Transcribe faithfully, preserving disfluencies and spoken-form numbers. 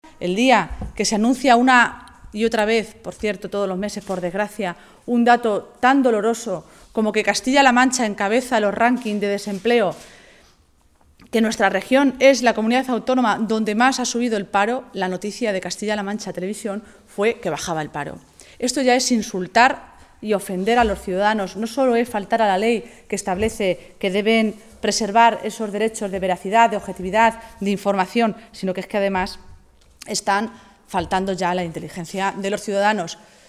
El día que se anuncia una y otra vez, por cierto, todos los meses, por desgracia, un dato tan doloroso como que Castilla-La Mancha encabeza los rankings de desempleo, que nuestra región es la comunidad autónoma donde más ha subido el paro, la noticia de Castilla-La Mancha Televisión fue que bajaba el paro. Esto ya es insultar y ofender a los ciudadanos, no solo es faltar a la ley que establece que deben preservar esos derechos de veracidad, de objetividad, de información, sino que es que además están faltando ya a la inteligencia de los ciudadanos.